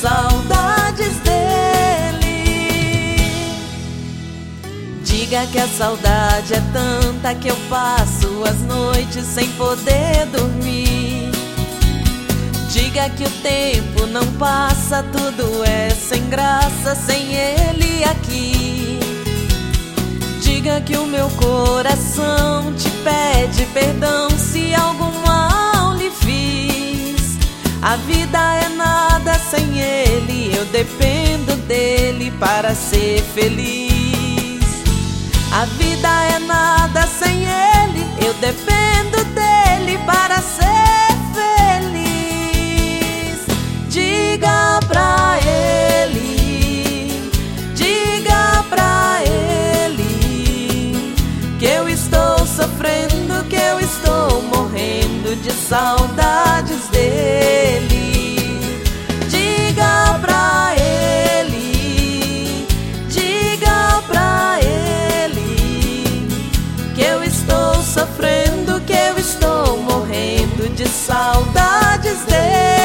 saudades dele. Diga que a saudade é tanta que eu passo as noites sem poder dormir. Diga que o tempo não passa, tudo é sem graça sem ele aqui. Diga que o meu coração te pede perdão se algum mal lhe fiz. A vida é nada sem ele, eu dependo dele para ser feliz. A vida é nada sem ele, eu dependo dele para ser feliz. Diga pra ele, diga pra ele que eu estou sofrendo, que eu estou morrendo de saudades dele. Diga pra ele, diga pra ele que eu estou sofrendo, que eu estou morrendo de saudades dele.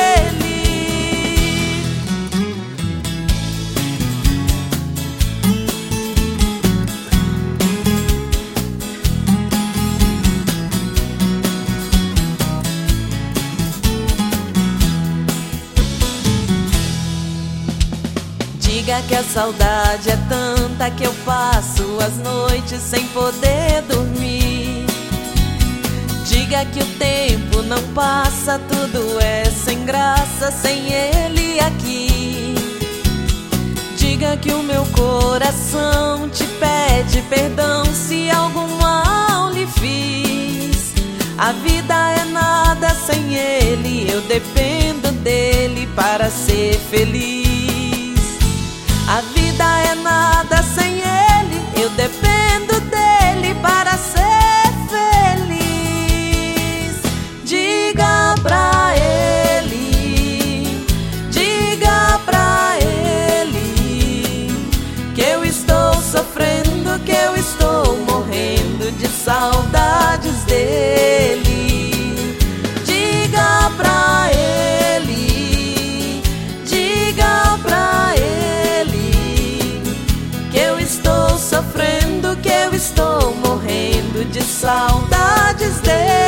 Diga que a saudade é tanta que eu passo as noites sem poder dormir. Diga que o tempo não passa, tudo é sem graça sem ele aqui. Diga que o meu coração te pede perdão se algum mal lhe fiz. A vida é nada sem ele, eu dependo dele para ser feliz. A vida é nada sem ele, eu dependo dele para ser feliz. Diga pra ele, diga pra ele que eu estou sofrendo, que eu estou morrendo de saudades dele. Diga pra ele, diga pra ele que eu estou sofrendo, que eu estou morrendo de saudades dele.